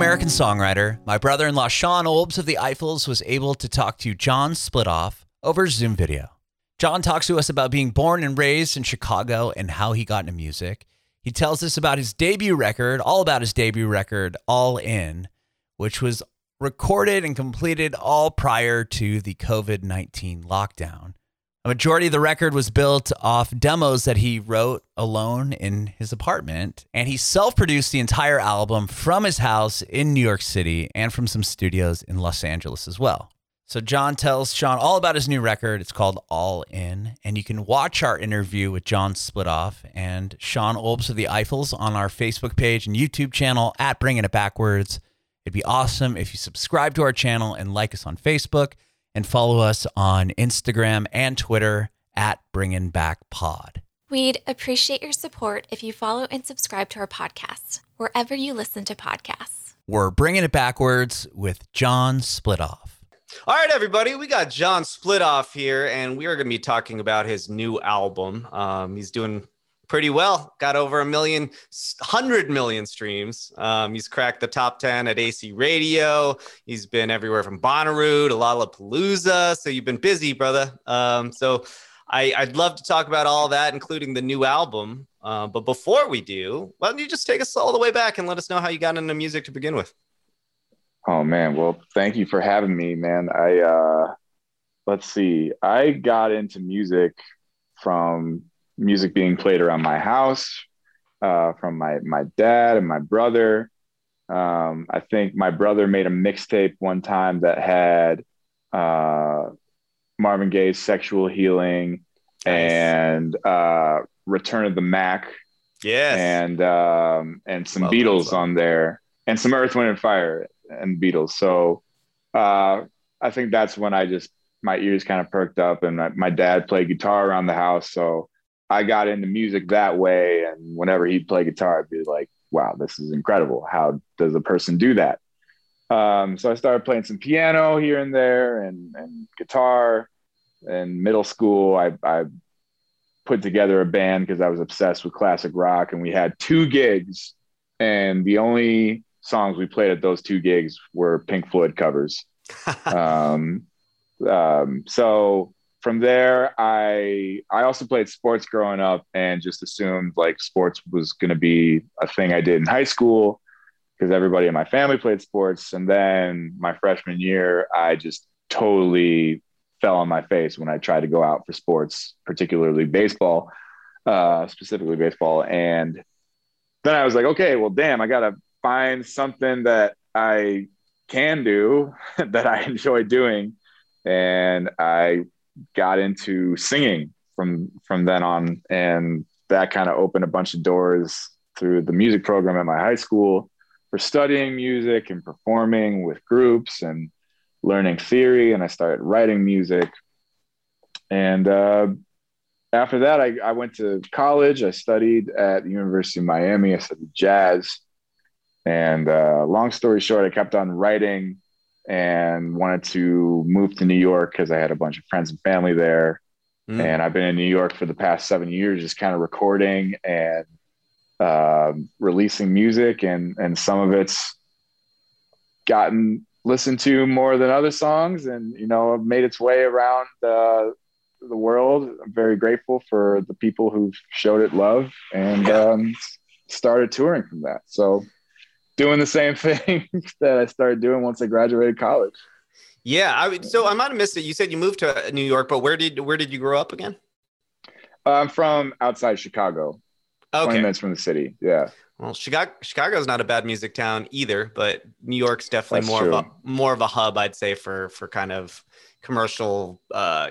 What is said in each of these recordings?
American songwriter, my brother-in-law Sean Olbs of the Eiffels was able to talk to John Splitoff over Zoom video. John talks to us about being born and raised in Chicago and how he got into music. He tells us about his debut record, all about his debut record, All In, which was recorded and completed all prior to the COVID-19 lockdown. A majority of the record was built off demos that he wrote alone in his apartment, and he self-produced the entire album from his house in New York City and from some studios in Los Angeles as well. So John tells Sean all about his new record. It's called All In, and you can watch our interview with John Splitoff and Sean Olbs of the Eiffels on our Facebook page and YouTube channel at Bringing It Backwards. It'd be awesome if you subscribe to our channel and like us on Facebook, and follow us on Instagram and Twitter at Bringin' Back Pod. We'd appreciate your support if you follow and subscribe to our podcast, wherever you listen to podcasts. We're Bringing It Backwards with John Splitoff. All right, everybody, we got John Splitoff here, and we are going to be talking about his new album. He's doing pretty well. Got over 100 million streams. He's cracked the top 10 at AC Radio. He's been everywhere from Bonnaroo to Lollapalooza. So you've been busy, brother. So I'd love to talk about all that, including the new album. But before we do, why don't you just take us all the way back and let us know how you got into music to begin with? Oh man, well, thank you for having me, man. Let's see. I got into music from music being played around my house, from my dad and my brother. I think my brother made a mixtape one time that had Marvin Gaye's Sexual Healing. Nice. And Return of the Mac. Yes. And some Beatles on there, and some Earth, Wind and Fire and Beatles. So I think that's when my ears kind of perked up, and my dad played guitar around the house. So I got into music that way. And whenever he'd play guitar, I'd be like, wow, this is incredible. How does a person do that? So I started playing some piano here and there and guitar. In middle school, I put together a band because I was obsessed with classic rock, and we had 2 gigs, and the only songs we played at those 2 gigs were Pink Floyd covers. So from there, I also played sports growing up, and just assumed like sports was going to be a thing I did in high school because everybody in my family played sports. And then my freshman year, I just totally fell on my face when I tried to go out for sports, particularly baseball, specifically baseball. And then I was like, okay, well, damn, I got to find something that I can do that I enjoy doing. And I got into singing from then on, and that kind of opened a bunch of doors through the music program at my high school for studying music and performing with groups and learning theory. And I started writing music. And after that, I went to college. I studied at the University of Miami. I studied jazz. And long story short, I kept on writing and wanted to move to New York because I had a bunch of friends and family there. And I've been in New York for the past 7 years, just kind of recording and releasing music. And some of it's gotten listened to more than other songs, and, made its way around the world. I'm very grateful for the people who've showed it love, and started touring from that. So doing the same thing that I started doing once I graduated college. Yeah. So I might have missed it. You said you moved to New York, but where did you grow up again? I'm from outside Chicago. Okay. 20 minutes from the city. Yeah. Well, Chicago's not a bad music town either, but New York's definitely more of a hub, I'd say, for kind of commercial,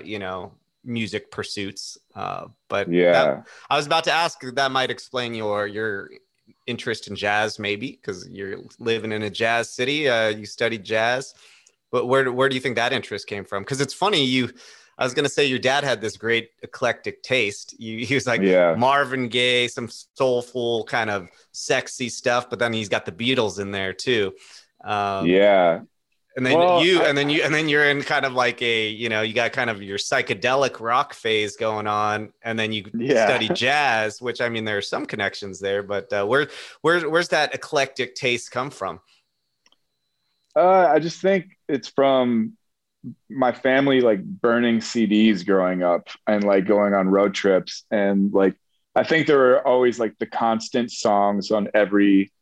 music pursuits. But yeah, I was about to ask, that might explain your interest in jazz, maybe, because you're living in a jazz city. You studied jazz, but where do you think that interest came from? Because it's funny, I was going to say your dad had this great eclectic taste. He was like Marvin Gaye, some soulful kind of sexy stuff, but then he's got the Beatles in there too. And then you're in kind of like you got kind of your psychedelic rock phase going on, and then you study jazz, which, I mean, there are some connections there, but where's that eclectic taste come from? I just think it's from my family, like burning CDs growing up and like going on road trips. And like, I think there were always like the constant songs on every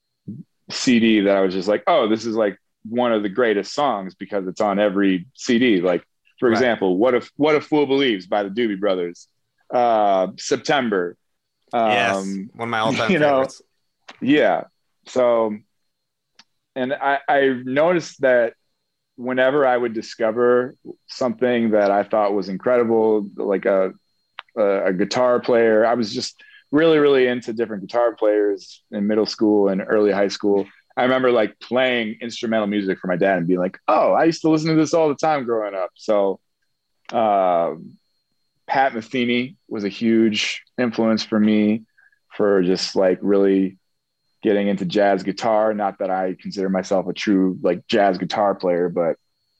CD that I was just like, oh, this is like one of the greatest songs because it's on every CD. Like, for Right. example, What a Fool Believes by the Doobie Brothers, September. Yes, one of my all-time You know, favorites. yeah. So, and I noticed that whenever I would discover something that I thought was incredible, like a guitar player, I was just really, really into different guitar players in middle school and early high school. I remember like playing instrumental music for my dad and being like, oh, I used to listen to this all the time growing up. So, uh, Pat Metheny was a huge influence for me for just like really getting into jazz guitar. Not that I consider myself a true like jazz guitar player, but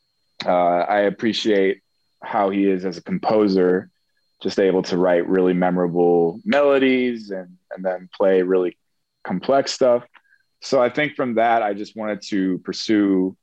I appreciate how he is as a composer, just able to write really memorable melodies and then play really complex stuff. So I think from that, I just wanted to pursue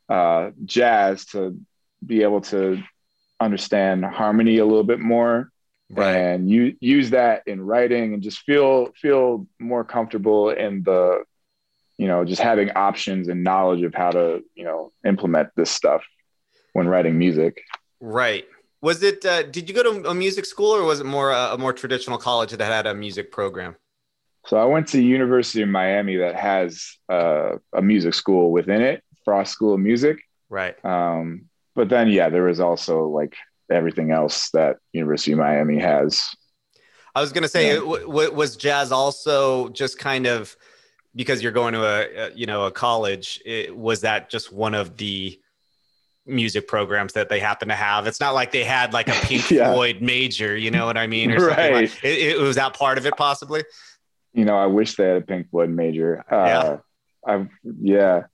jazz to be able to understand harmony a little bit more Right. and use that in writing and just feel more comfortable in the, just having options and knowledge of how to, implement this stuff when writing music. Right. Was it, did you go to a music school or was it more a more traditional college that had a music program? So I went to University of Miami that has a music school within it, Frost School of Music. Right. But then, yeah, there was also like everything else that University of Miami has. I was going to say, Yeah. was jazz also just kind of, because you're going to a college, was that just one of the music programs that they happen to have? It's not like they had like a Pink Yeah. Floyd major, you know what I mean? Or something Right. like it was that part of it possibly. I wish they had a Pink Floyd major. Yeah. Yeah.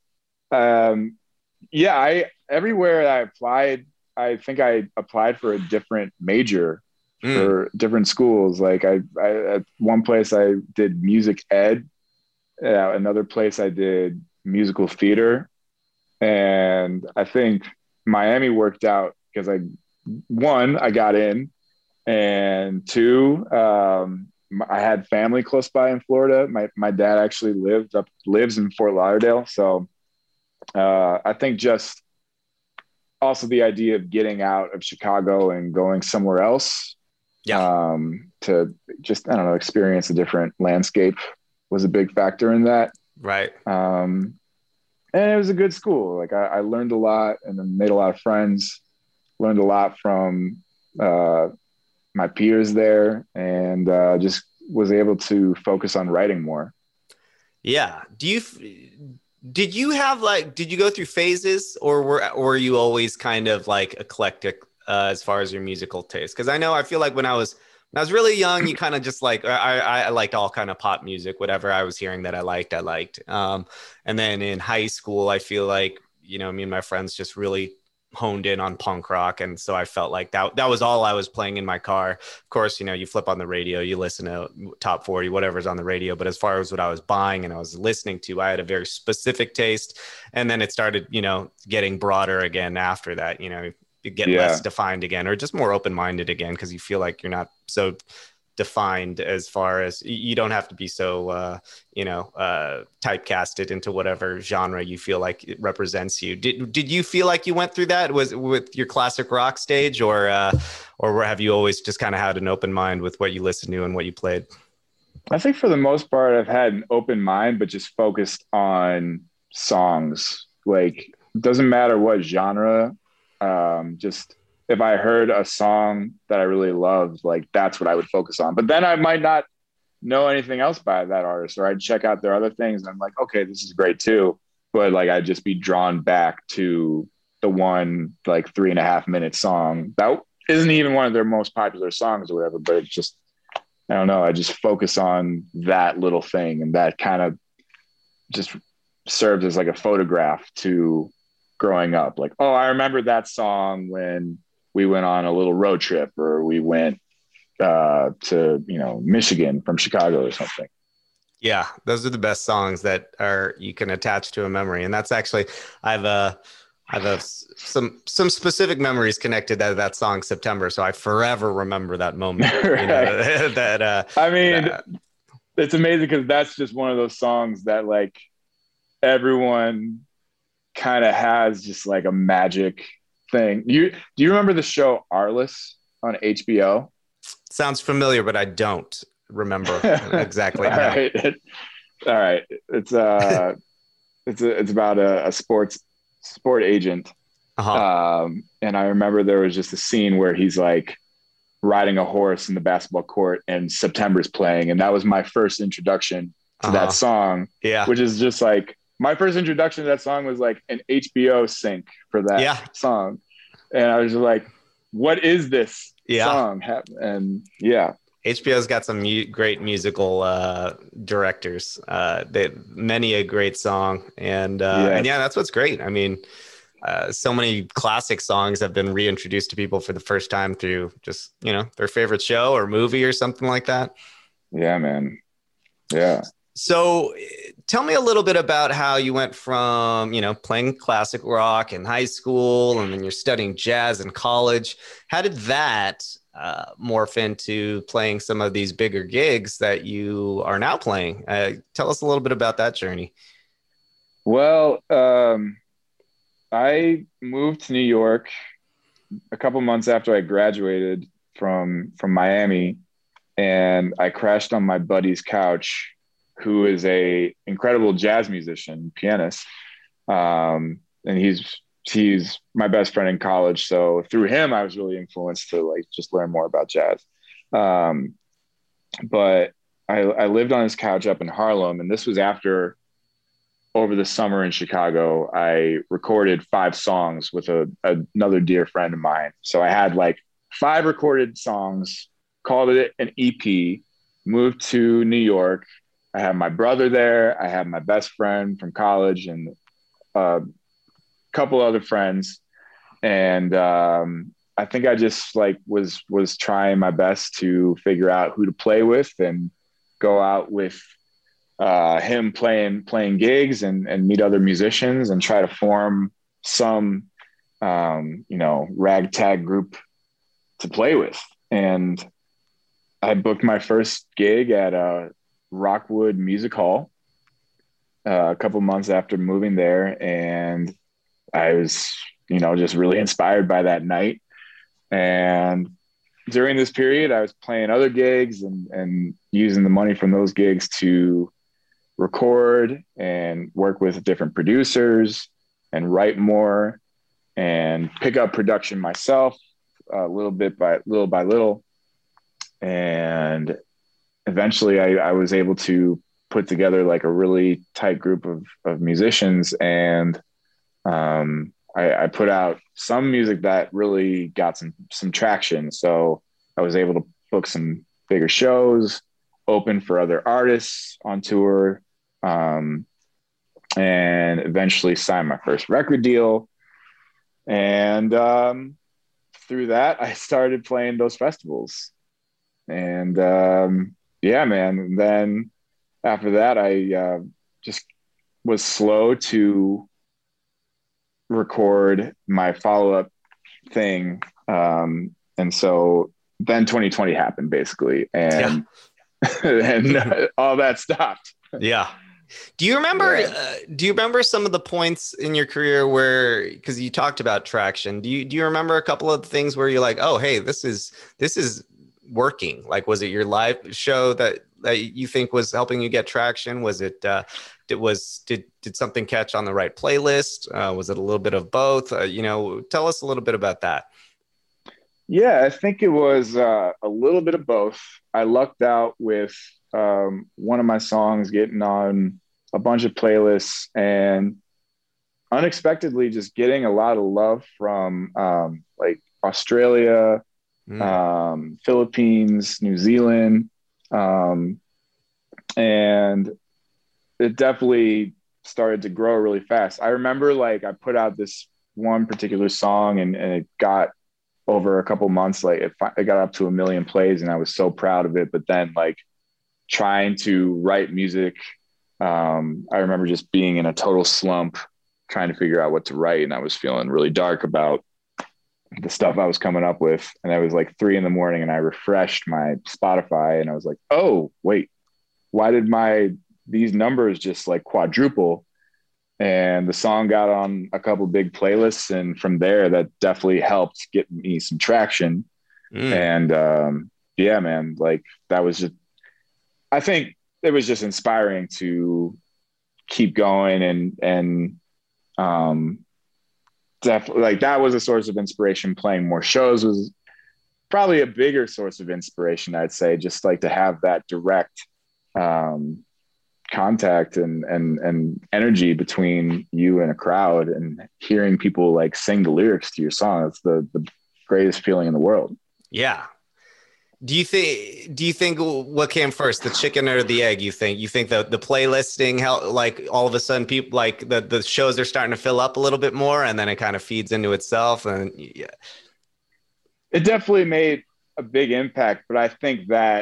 I everywhere I applied, I think I applied for a different major for different schools. Like I at one place I did music ed. Another place I did musical theater. And I think Miami worked out because I got in, and two, I had family close by in Florida. My dad actually lives in Fort Lauderdale. So I think just also the idea of getting out of Chicago and going somewhere else, to just, I don't know, experience a different landscape was a big factor in that. Right. And it was a good school. Like I learned a lot and then made a lot of friends, learned a lot from my peers there, and just was able to focus on writing more. Yeah. Did you go through phases, or were you always kind of like eclectic as far as your musical taste? Because I feel like when I was really young, you kind of just like, I liked all kind of pop music, whatever I was hearing that I liked. And then in high school, I feel like, me and my friends just really honed in on punk rock. And so I felt like that was all I was playing in my car. Of course, you flip on the radio, you listen to top 40, whatever's on the radio. But as far as what I was buying and I was listening to, I had a very specific taste. And then it started, getting broader again after that, you get less defined again, or just more open-minded again, because you feel like you're not so defined as far as you don't have to be so typecasted into whatever genre you feel like it represents you. Did you feel like you went through that with your classic rock stage, or have you always just kind of had an open mind with what you listened to and what you played? I think for the most part I've had an open mind, but just focused on songs. Like, it doesn't matter what genre. Just if I heard a song that I really loved, like that's what I would focus on. But then I might not know anything else by that artist, or I'd check out their other things and I'm like, okay, this is great too. But like, I'd just be drawn back to the one like 3.5 minute song that isn't even one of their most popular songs or whatever, but it's just, I don't know, I just focus on that little thing, and that kind of just serves as like a photograph to growing up. Like, oh, I remember that song when we went on a little road trip, or we went to Michigan from Chicago or something. Yeah, those are the best songs that are you can attach to a memory, and that's actually some specific memories connected to that song September, so I forever remember that moment. You Right. know that. I mean, That, it's amazing because that's just one of those songs that like everyone kind of has just like a magic thing. Do you remember the show Arliss on HBO? sounds familiar, but I don't remember exactly. All No. right. All right. It's about a sport agent. Uh-huh. And I remember there was just a scene where he's like riding a horse in the basketball court and September's playing. And that was my first introduction to that song, Yeah. which is just like my first introduction to that song was like an HBO sync for that song. And I was just like, what is this song? And yeah. HBO's got some great musical directors. Many a great song, and that's what's great. I mean, so many classic songs have been reintroduced to people for the first time through just their favorite show or movie or something like that. Yeah, man. Yeah. So, tell me a little bit about how you went from playing classic rock in high school, and then you're studying jazz in college. How did that morph into playing some of these bigger gigs that you are now playing? Tell us a little bit about that journey. Well, I moved to New York a couple months after I graduated from Miami, and I crashed on my buddy's couch, who is a incredible jazz musician, pianist. And he's my best friend in college. So through him, I was really influenced to like just learn more about jazz. But I lived on his couch up in Harlem, and this was after, over the summer in Chicago, I recorded 5 songs with another dear friend of mine. So I had like 5 recorded songs, called it an EP, moved to New York. I had my brother there. I had my best friend from college and a couple other friends. And I think I just like was trying my best to figure out who to play with and go out with him playing gigs and meet other musicians and try to form some ragtag group to play with. And I booked my first gig at Rockwood Music Hall a couple months after moving there, and I was just really inspired by that night. And during this period, I was playing other gigs and using the money from those gigs to record and work with different producers and write more and pick up production myself little by little. And eventually I was able to put together like a really tight group of musicians. And I put out some music that really got some traction. So I was able to book some bigger shows, open for other artists on tour, and eventually sign my first record deal. And through that, I started playing those festivals. And yeah, man. Then after that, I just was slow to record my follow-up thing. And so then 2020 happened basically. And, and all that stopped. Yeah. Do you remember some of the points in your career where, because you talked about traction, do you remember a couple of things where you're like, oh, hey, this is working? Like, was it your live show that you think was helping you get traction? Was it, did something catch on the right playlist? Was it a little bit of both? Tell us a little bit about that. Yeah, I think it was a little bit of both. I lucked out with one of my songs getting on a bunch of playlists and unexpectedly just getting a lot of love from like Australia, Philippines, New Zealand. And it definitely started to grow really fast. I remember like I put out this one particular song and it got over a couple months, like it got up to 1 million plays and I was so proud of it. But then like trying to write music. I remember just being in a total slump, trying to figure out what to write. And I was feeling really dark about the stuff I was coming up with. And it was like 3 a.m. and I refreshed my Spotify and I was like, oh, wait, why did these numbers just like quadruple? And the song got on a couple big playlists. And from there, that definitely helped get me some traction. And yeah, man, like that was just, I think it was just inspiring to keep going and definitely like that was a source of inspiration. Playing more shows was probably a bigger source of inspiration, I'd say, just like to have that direct contact and energy between you and a crowd and hearing people like sing the lyrics to your song. It's the greatest feeling in the world. Yeah. Do you think what came first, the chicken or the egg? You think the playlisting, how like all of a sudden people like the shows are starting to fill up a little bit more and then it kind of feeds into itself? And yeah, it definitely made a big impact, but I think that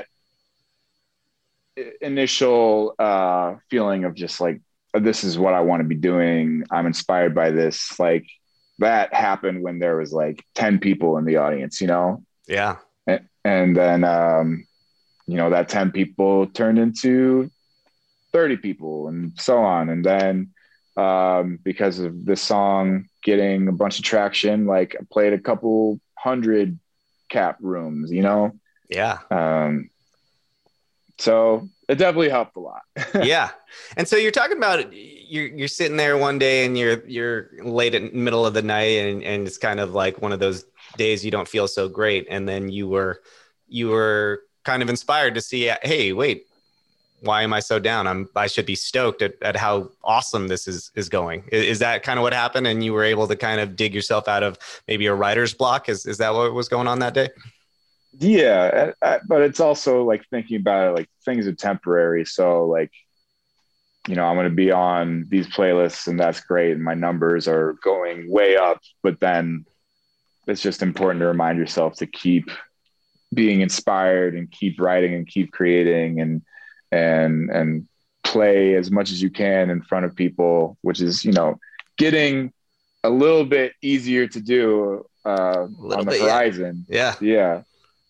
initial feeling of just like, this is what I want to be doing, I'm inspired by this, like that happened when there was like 10 people in the audience, you know? Yeah. And then, that 10 people turned into 30 people and so on. And then because of this song getting a bunch of traction, like I played a couple 100 cap rooms, you know? Yeah. So it definitely helped a lot. Yeah. And so you're talking about you're sitting there one day and you're late in the middle of the night and it's kind of like one of those days you don't feel so great. And then you were kind of inspired to see, hey, wait, why am I so down? I should be stoked at how awesome this is going. Is that kind of what happened? And you were able to kind of dig yourself out of maybe a writer's block? Is that what was going on that day? Yeah. But it's also like thinking about it, like things are temporary. So like, I'm going to be on these playlists and that's great. And my numbers are going way up, but then it's just important to remind yourself to keep being inspired and keep writing and keep creating and play as much as you can in front of people, which is, getting a little bit easier to do on the horizon. Yeah. Yeah.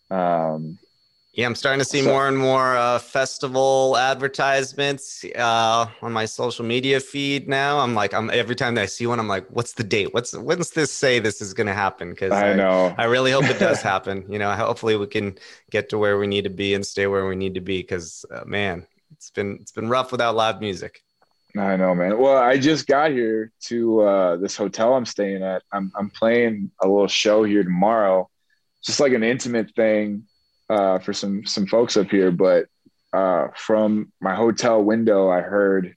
I'm starting to see more and more festival advertisements on my social media feed now. I'm every time that I see one, I'm like, what's the date? When's this say this is going to happen? Because I know. I really hope it does happen. Hopefully we can get to where we need to be and stay where we need to be. Because man, it's been rough without live music. I know, man. Well, I just got here to this hotel I'm staying at. I'm playing a little show here tomorrow, just like an intimate thing. For some folks up here, but from my hotel window, I heard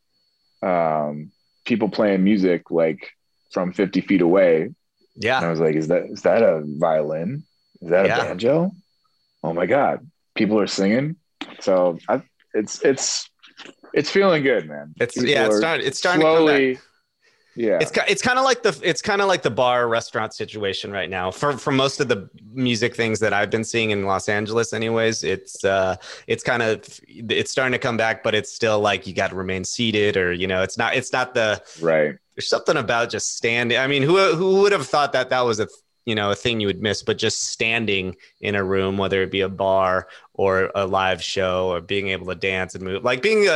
people playing music like from 50 feet away. Yeah, and I was like, "Is that a violin? Is that a banjo? Oh my god, people are singing!" So it's feeling good, man. It's starting slowly, to come back. Yeah, it's kind of like the bar restaurant situation right now for most of the music things that I've been seeing in Los Angeles anyways. It's starting to come back, but it's still like you got to remain seated or it's not the right. There's something about just standing. I mean, who would have thought that was a thing you would miss, but just standing in a room, whether it be a bar or a live show or being able to dance and move, like being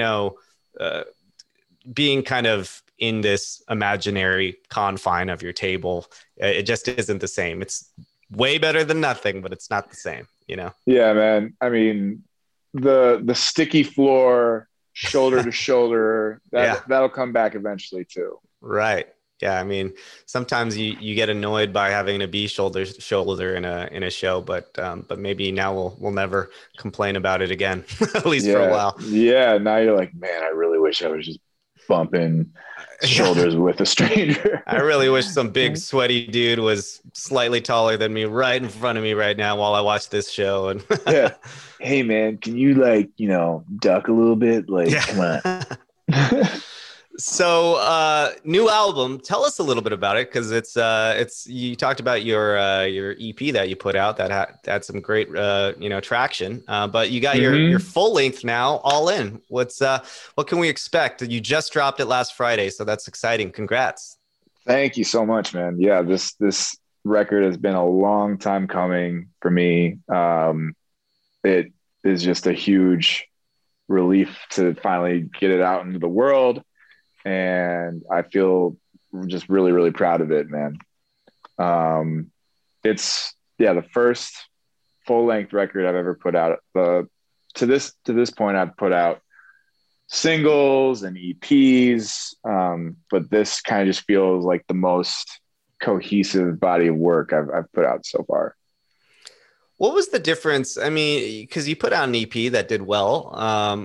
being kind of in this imaginary confine of your table, it just isn't the same. It's way better than nothing, but it's not the same, Yeah, man. I mean, the sticky floor, shoulder to shoulder, that'll come back eventually too. Right. Yeah. I mean, sometimes you get annoyed by having to be shoulder to shoulder in a show, but maybe now we'll never complain about it again, at least for a while. Yeah. Now you're like, man, I really wish I was just bumping shoulders with a stranger. I really wish some big sweaty dude was slightly taller than me right in front of me right now while I watch this show. And yeah. Hey man, can you duck a little bit? Come on. So, new album. Tell us a little bit about it, because it's you talked about your EP that you put out that had some great traction. But you got your full length now, All In. What can we expect? You just dropped it last Friday, so that's exciting. Congrats! Thank you so much, man. Yeah, this record has been a long time coming for me. It is just a huge relief to finally get it out into the world. And I feel just really, really proud of it, man. It's the first full length record I've ever put out. To this point, I've put out singles and EPs, but this kind of just feels like the most cohesive body of work I've put out so far. What was the difference? I mean, because you put out an EP that did well.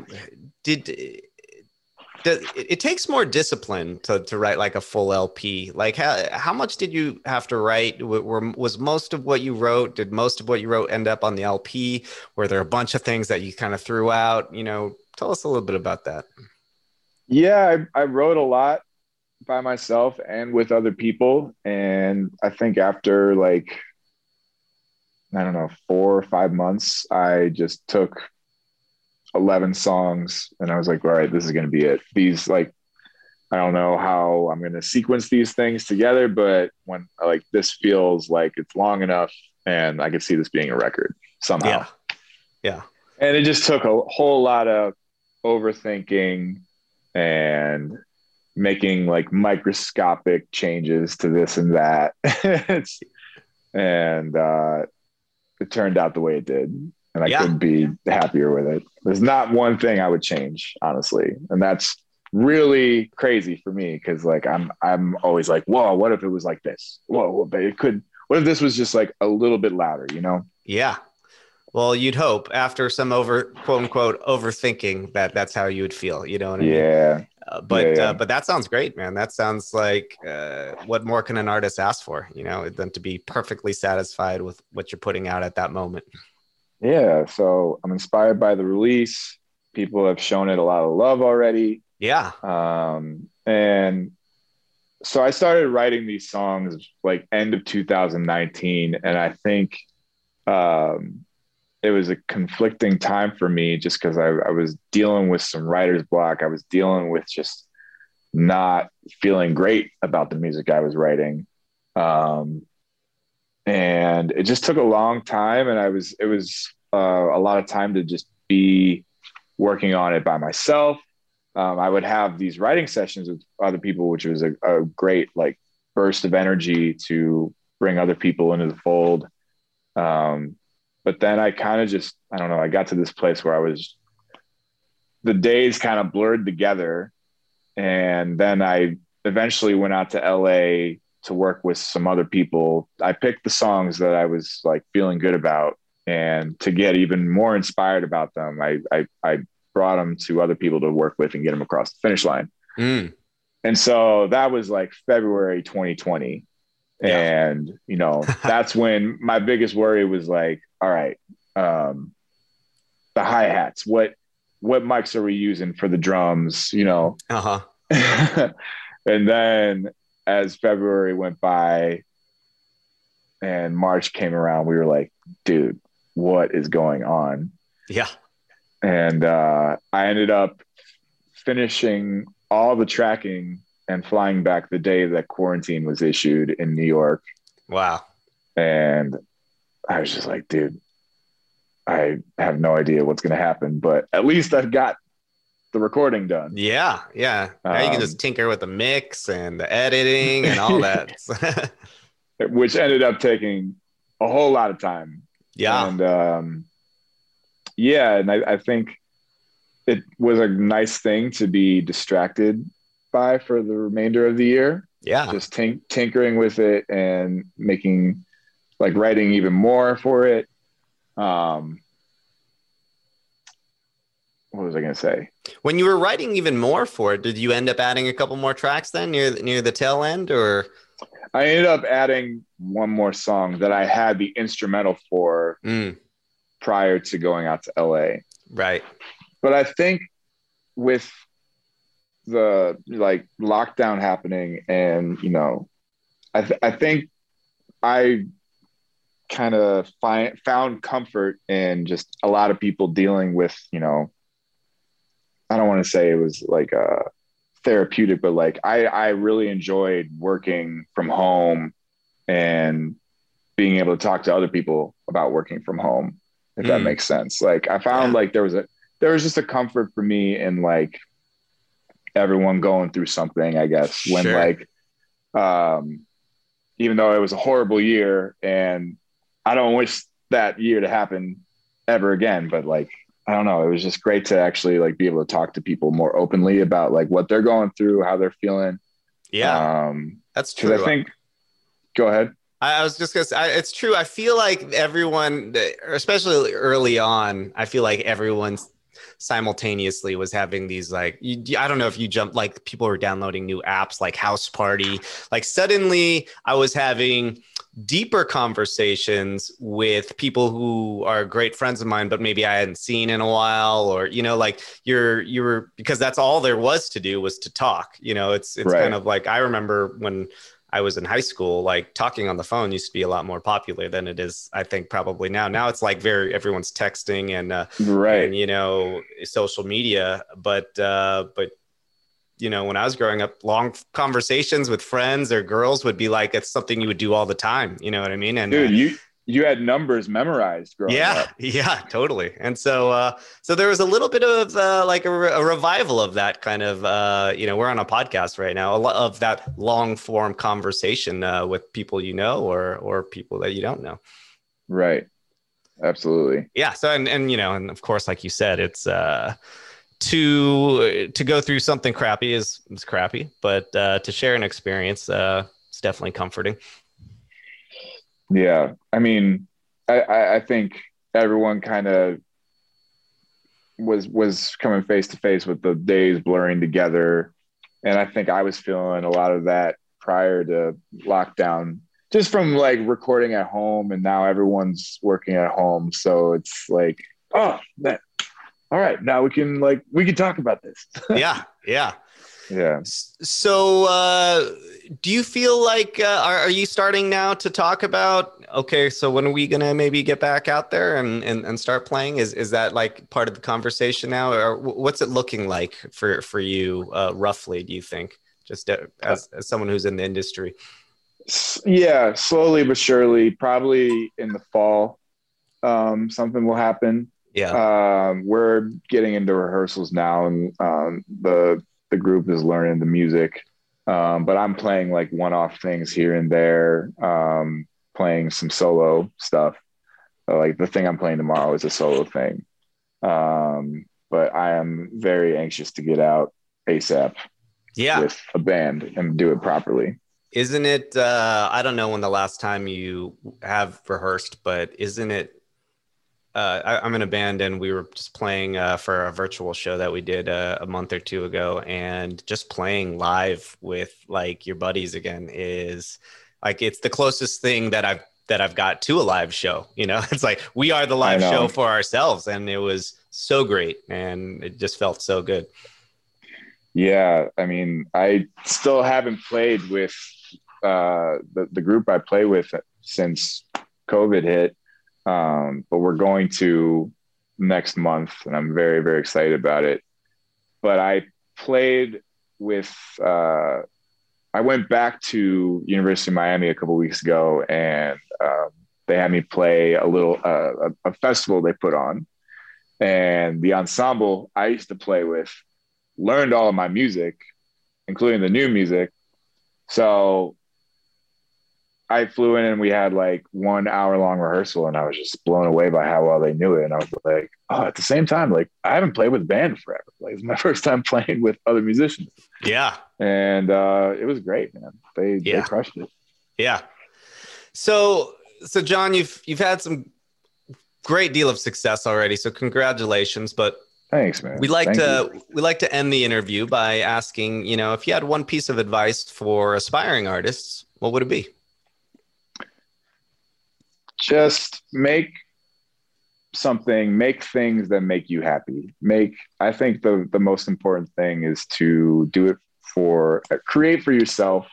It takes more discipline to write like a full LP. Like how much did you have to write? Was most of what you wrote, did most of what you wrote end up on the LP? Were there a bunch of things that you kind of threw out? Tell us a little bit about that. Yeah, I wrote a lot by myself and with other people. And I think after 4 or 5 months, I just took 11 songs and I was like, all right, this is going to be it. These I don't know how I'm going to sequence these things together, but when this feels like it's long enough and I could see this being a record somehow. Yeah. And it just took a whole lot of overthinking and making microscopic changes to this and that. It turned out the way it did. And I couldn't be happier with it. There's not one thing I would change, honestly. And that's really crazy for me because I'm always like, whoa, what if it was like this? Whoa, but what if this was just a little bit louder, Yeah. Well, you'd hope after some quote unquote overthinking that's how you would feel, you know what I mean? Yeah. But that sounds great, man. That sounds like what more can an artist ask for, than to be perfectly satisfied with what you're putting out at that moment. Yeah, so I'm inspired by the release. People have shown it a lot of love already. Yeah. And so I started writing these songs end of 2019. And I think it was a conflicting time for me just because I was dealing with some writer's block. I was dealing with just not feeling great about the music I was writing. And it just took a long time. And it was a lot of time to just be working on it by myself. I would have these writing sessions with other people, which was a great burst of energy to bring other people into the fold. But then I kind of just, I don't know, I got to this place where the days kind of blurred together. And then I eventually went out to LA to work with some other people. I picked the songs that I was feeling good about, and to get even more inspired about them, I brought them to other people to work with and get them across the finish line. And so that was February 2020. Yeah. And, that's when my biggest worry was all right, the hi-hats, what mics are we using for the drums, And then as February went by and March came around, we were like, dude, what is going on? Yeah. And I ended up finishing all the tracking and flying back the day that quarantine was issued in New York. Wow. And I was just like, dude, I have no idea what's going to happen, but at least I've got the recording done. Yeah. Now you can just tinker with the mix and the editing and all that. Which ended up taking a whole lot of time. Yeah. And and I think it was a nice thing to be distracted by for the remainder of the year. Yeah. Just tinkering with it and making writing even more for it. What was I going to say? When you were writing even more for it, did you end up adding a couple more tracks then near the tail end, or? I ended up adding one more song that I had the instrumental for prior to going out to LA. Right. But I think with the like lockdown happening, and I think I kind of found comfort in just a lot of people dealing with, I don't want to say it was like therapeutic, but like I really enjoyed working from home and being able to talk to other people about working from home, if that makes sense. Like I found like there was just a comfort for me in like everyone going through something, I guess, when like, even though it was a horrible year and I don't wish that year to happen ever again, but like, I don't know, it was just great to actually like be able to talk to people more openly about like what they're going through, how they're feeling. Yeah, that's true. I think, go ahead. I was just gonna say, it's true. I feel like everyone, especially early on, I feel like everyone simultaneously was having these like, I don't know if you jumped, like people were downloading new apps like House Party. Like suddenly I was having deeper conversations with people who are great friends of mine, but maybe I hadn't seen in a while, or, like you were, because that's all there was to do was to talk, it's right. Kind of like, I remember when I was in high school, like talking on the phone used to be a lot more popular than it is, I think, probably now. Now it's like everyone's texting and, right. And, social media. But when I was growing up, long conversations with friends or girls would be like, it's something you would do all the time. You know what I mean? And dude, you had numbers memorized growing up. Yeah, totally. And so there was a little bit of like a revival of that kind of, we're on a podcast right now, a lot of that long form conversation with people, or people that you don't know. Right. Absolutely. Yeah. So, and of course, like you said, it's to go through something crappy is crappy, but to share an experience, it's definitely comforting. Yeah. I mean, I think everyone kind of was coming face to face with the days blurring together. And I think I was feeling a lot of that prior to lockdown, just from like recording at home, and now everyone's working at home. So it's like, all right, now we can talk about this. Yeah. Yeah. So, do you feel like, are you starting now to talk about, okay, so when are we going to maybe get back out there and start playing? Is that like part of the conversation now, or what's it looking like for you, roughly, do you think, just as someone who's in the industry? Yeah, slowly but surely, probably in the fall, something will happen. Yeah. We're getting into rehearsals now, and the group is learning the music, but I'm playing like one-off things here and there, playing some solo stuff. Like the thing I'm playing tomorrow is a solo thing, but I am very anxious to get out ASAP. Yeah, with a band and do it properly. Isn't it? I don't know when the last time you have rehearsed, but isn't it? I'm in a band, and we were just playing for a virtual show that we did a month or two ago, and just playing live with like your buddies again is like, it's the closest thing that I've got to a live show. It's like we are the live show for ourselves, and it was so great, and it just felt so good. Yeah, I mean, I still haven't played with the group I play with since COVID hit. But we're going to next month, and I'm very, very excited about it. But I played with, I went back to University of Miami a couple of weeks ago, and they had me play a festival they put on. And the ensemble I used to play with learned all of my music, including the new music. So I flew in, and we had like 1 hour long rehearsal, and I was just blown away by how well they knew it. And I was like, at the same time, like I haven't played with a band forever. Like it's my first time playing with other musicians. Yeah. And it was great, man. They crushed it. Yeah. So John, you've had some great deal of success already. So congratulations. But thanks, man. We like to end the interview by asking, if you had one piece of advice for aspiring artists, what would it be? Just make make things that make you happy. I think the most important thing is to do it create for yourself.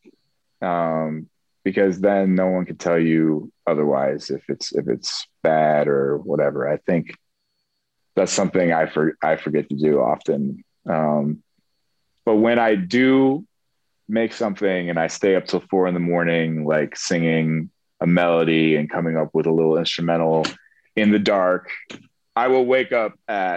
Because then no one can tell you otherwise if it's bad or whatever. I think that's something I forget to do often. But when I do make something and I stay up till 4 a.m, like singing a melody and coming up with a little instrumental in the dark, I will wake up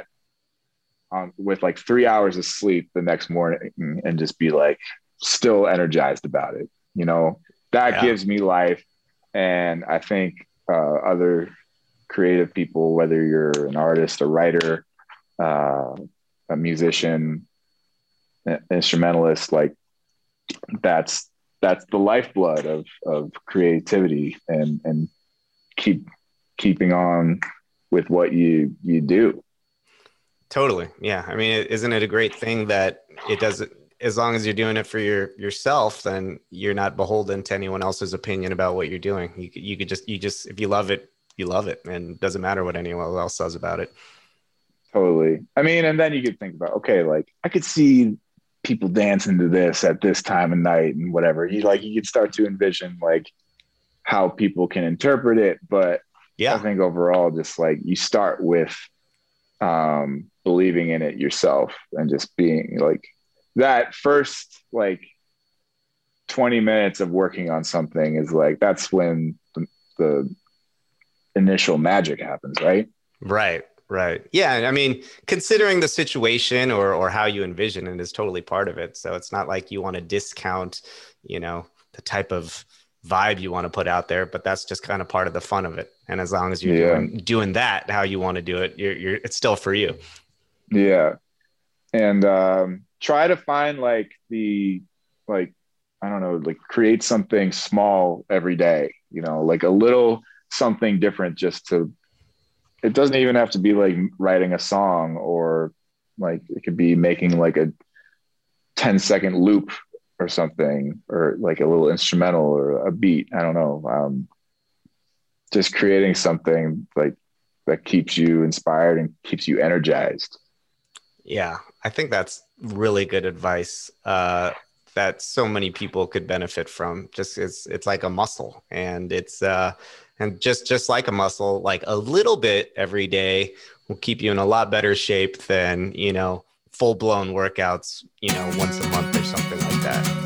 with like 3 hours of sleep the next morning and just be like still energized about it. You know, that gives me life. And I think other creative people, whether you're an artist, a writer, a musician, instrumentalist, like that's the lifeblood of creativity and keeping on with what you do. Totally. Yeah. I mean, isn't it a great thing that it doesn't, as long as you're doing it for yourself, then you're not beholden to anyone else's opinion about what you're doing. You could just, if you love it, you love it, and it doesn't matter what anyone else says about it. Totally. I mean, and then you could think about, okay, like I could see people dancing to this at this time of night and whatever. You could start to envision like how people can interpret it. But yeah, I think overall, just like you start with believing in it yourself and just being like that first, like 20 minutes of working on something is like, that's when the initial magic happens, right? Right. Yeah. I mean, considering the situation or how you envision it is totally part of it. So it's not like you want to discount, the type of vibe you want to put out there, but that's just kind of part of the fun of it. And as long as you're doing that, how you want to do it, it's still for you. Yeah. And try to find create something small every day, like a little something different, it doesn't even have to be like writing a song, or like it could be making like a 10-second loop or something, or like a little instrumental or a beat. I don't know. Just creating something like that keeps you inspired and keeps you energized. Yeah, I think that's really good advice that so many people could benefit from. Just it's like a muscle, and it's and just like a muscle, like a little bit every day will keep you in a lot better shape than full blown workouts once a month or something like that.